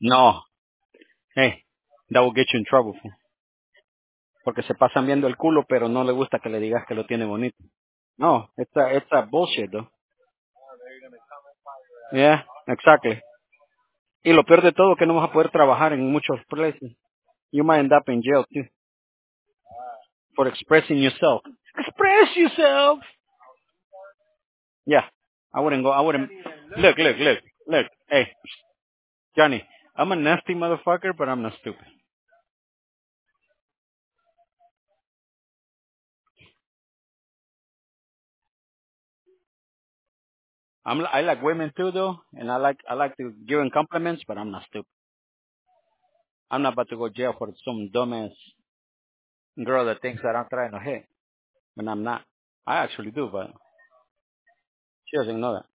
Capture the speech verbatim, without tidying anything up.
No, hey, that will get you in trouble. Fool. Porque se pasan viendo el culo, pero no le gusta que le digas que lo tiene bonito. No, it's a, it's a bullshit, though. Yeah, exactly. Y lo peor de todo que no vas a poder trabajar en muchos places. You might end up in jail too for expressing yourself. Express yourself. Yeah, I wouldn't go. I wouldn't. Look, look, look, look. Hey, Johnny, I'm a nasty motherfucker, but I'm not stupid. I'm. I like women too, though, and I like I like to give them compliments, but I'm not stupid. I'm not about to go jail for some dumbass girl that thinks that I'm trying to hit, when I'm not. I actually do, but she doesn't know that.